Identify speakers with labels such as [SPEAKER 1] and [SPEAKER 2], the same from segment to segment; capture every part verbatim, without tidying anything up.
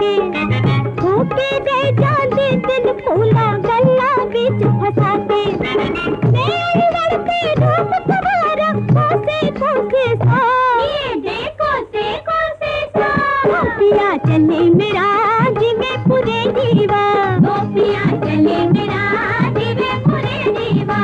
[SPEAKER 1] के भूखे रह जाते दिन फूला गल्ला बीच फंसा के मैं लड़के रूप तुम्हारा कोसे कोसे सा ये देखो से कोसे सा गोपिया चले मेरा जिवे पूरे दीवा गोपिया चले मेरा जिवे पूरे दीवा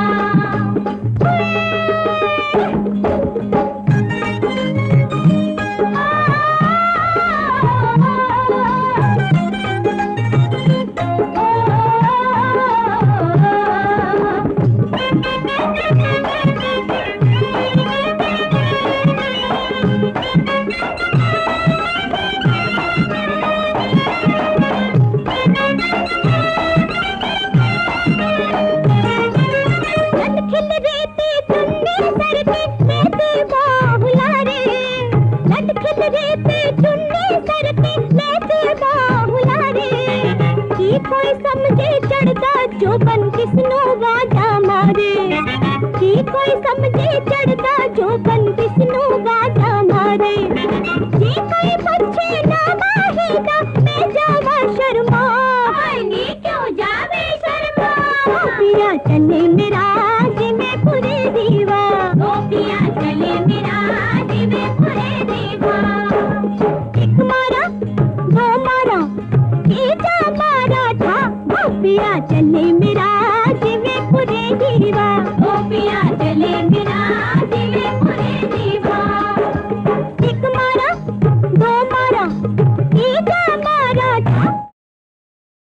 [SPEAKER 1] कोई समझे चढ़ता जोबन किसनो वाजा मारे की कोई समझे चढ़ता जोबन किसनो वाजा मारे जी कोई पूछे ना माहिदा मैं जावा शर्मा नी क्यों जावे शर्मा गोपिया चले मेरा जिवे पूरे दीवा गोपिया चले मेरा जिवे पूरे दीवा एक मारा दो मारा तीजा मारा था गोपिया चले मेरा जिवे पूरे दीवा